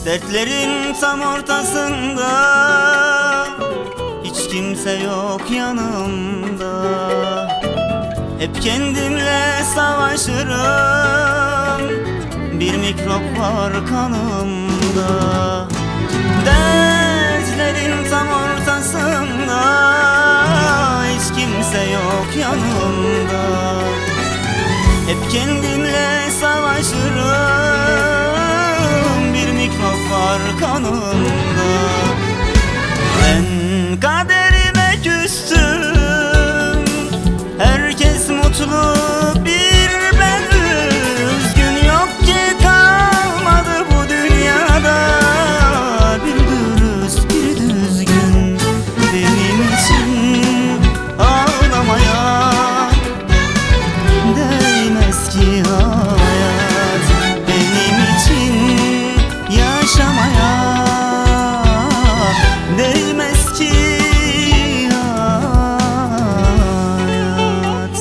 Dertlerin tam ortasında, hiç kimse yok yanımda. Hep kendimle savaşırım, bir mikrop var kanımda. Dertlerin tam ortasında, hiç kimse yok yanımda. Hep kendimle savaşırım, bir mikrop var kanımda. Ben kaderime küstüm, herkes mutlu, bir ben üzgün. Yok ki kalmadı bu dünyada bir dürüst, bir düzgün. Benim için ağlamaya değmez ki hayat, benim için yaşamaya değmez ki hayat.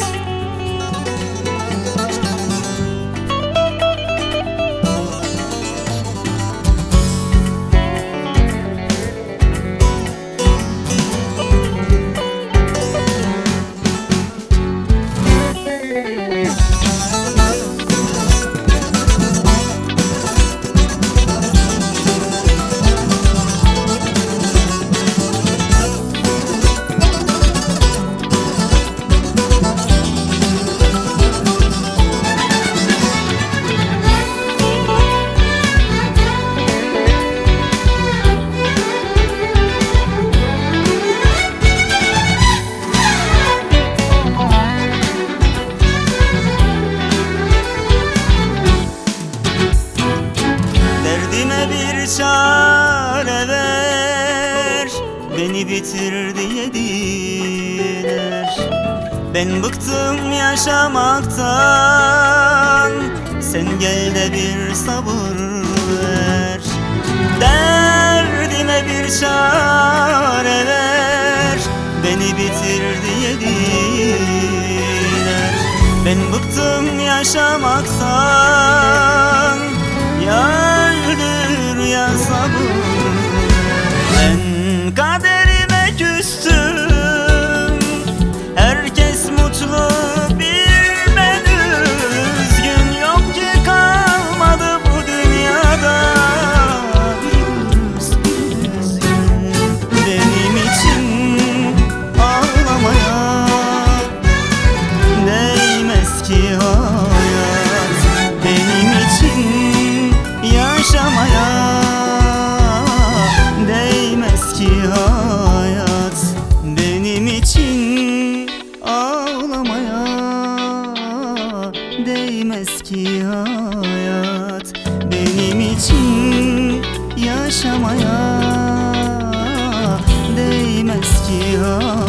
Bir çare ver, beni bitirdi yediler. Ben bıktım yaşamaktan, sen gel de bir sabır ver. Derdime bir çare ver, beni bitirdi yediler. Ben bıktım yaşamaktan, yardır ya sabır. Ben kaderime küstüm, herkes mutlu, bir ben üzgün. Yok ki kalmadı bu dünyada bir dürüst, bir düzgün. Benim için ağlamaya değmez ki hayat, benim için yaşamaya değmez ki hayat, benim için ağlamaya değmez ki hayat, benim için yaşamaya değmez ki hayat.